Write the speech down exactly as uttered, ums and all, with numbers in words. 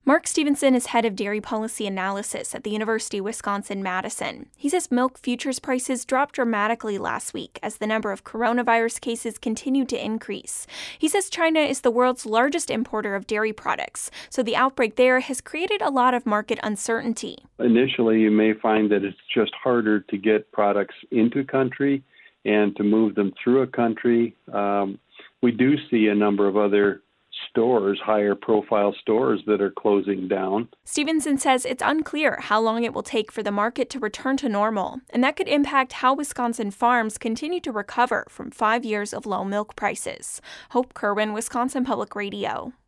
Mark Stevenson is head of dairy policy analysis at the University of Wisconsin-Madison. He says milk futures prices dropped dramatically last week as the number of coronavirus cases continued to increase. He says China is the world's largest importer of dairy products, so the outbreak there has created a lot of market uncertainty. Initially, you may find that it's just harder to get products into country and to move them through a country. Um, we do see a number of other stores, higher profile stores that are closing down. Stevenson says it's unclear how long it will take for the market to return to normal, and that could impact how Wisconsin farms continue to recover from five years of low milk prices. Hope Kerwin, Wisconsin Public Radio.